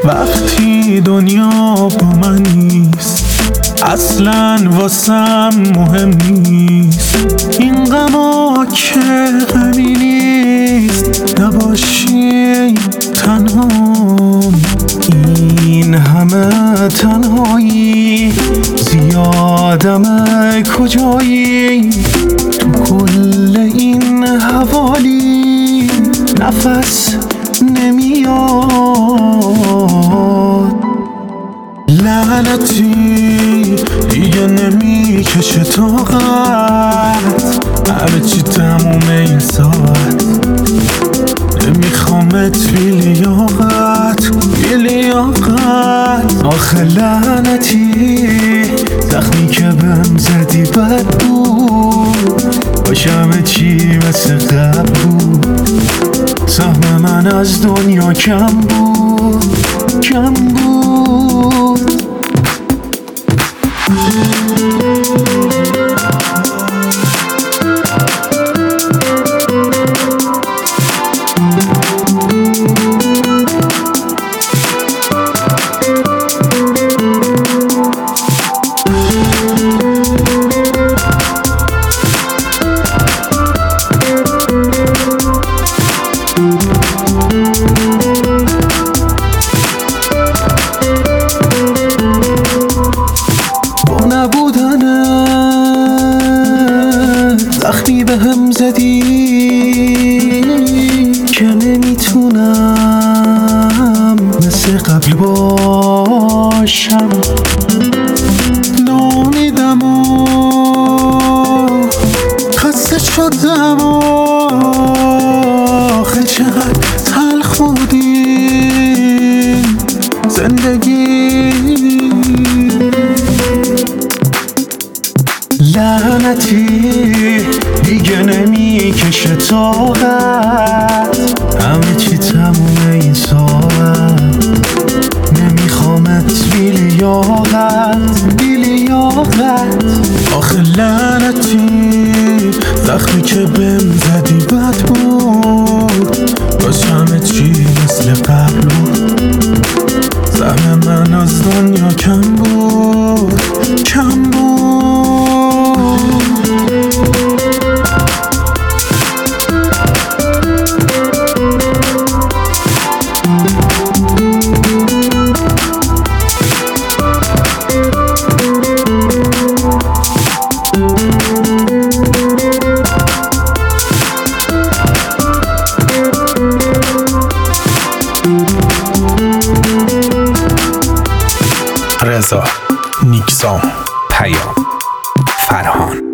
وقتی دنیا با من نیست اصلاً واسم مهم نیست. این غما که غمی نیست، نباشی تنهام. این همه تنهایی زیادمه کجایی؟ تو کل این حوالی نفس نمیاد. لعنتی دیگه نمیکشه طاقت، همه چی تموم این ساعت. نمیخوامت بی لیاقت. آخه لعنتی زخمی که بهم زدی بد بود، باشم چی مثل قبل بود. سهم من از دنیا کم بود. با نبودنت زخمی بهم زدی که نمیتونم مثل قبل باشم. ناامیدم و خسته شدم و آخه چقدر تلخ بودی زندگی. لعنتی دیگه نمیکشه طاقت، همه چی تموم این ساعت. نمیخوامت بی لیاقت. آخه لعنتی زخمی که بهم زدی بد بود، باز همه چی مثل قبل بود. سهم من از دنیا کم بود. رضا، نیکسام، پیام، فرهان.